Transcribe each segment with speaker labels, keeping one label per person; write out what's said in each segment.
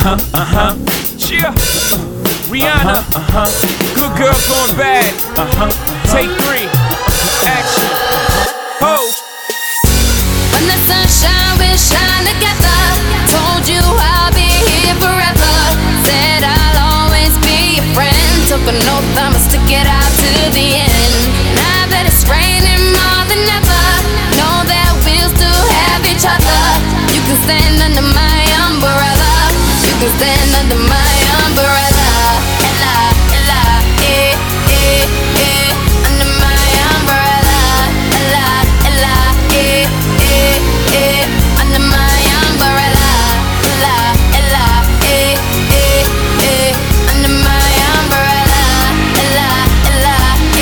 Speaker 1: Yeah. Rihanna. Good girl going bad. Take 3. Action. Pose.
Speaker 2: When the sunshine will shine together. Told you I'll be here forever. Said I'll always be your friend. Took an oath, I'ma stick it out to the end. Now that it's raining more than ever, know that we'll still have each other. You can stand under my umbrella. You can stand under my umbrella. Ella, Ella, under my umbrella. Ella, Ella, under my umbrella. Ella, Ella, under my umbrella. Ella, Ella,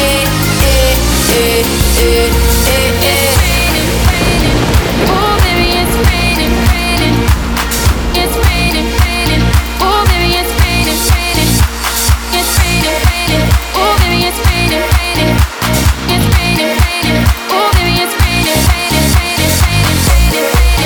Speaker 2: oh baby, it's raining, raining. It's raining, raining. Oh baby, it's raining, raining. It's raining, raining. Oh baby, it's raining, raining. It's raining, raining. Oh baby, it's raining, raining, raining, raining,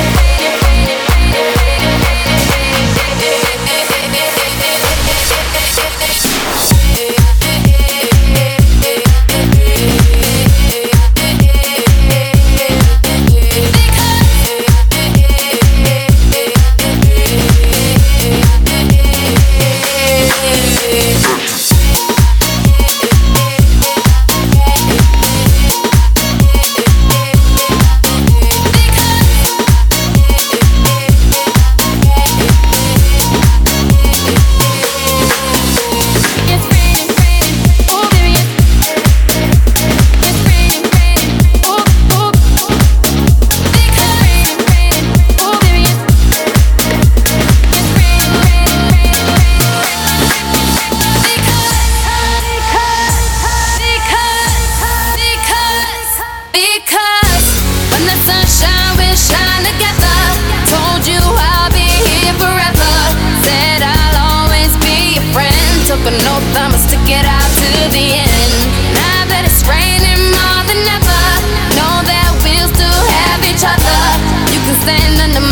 Speaker 2: an oath, I'ma stick it out to the end. Now that it's raining more than ever, know that we'll still have each other. You can stand under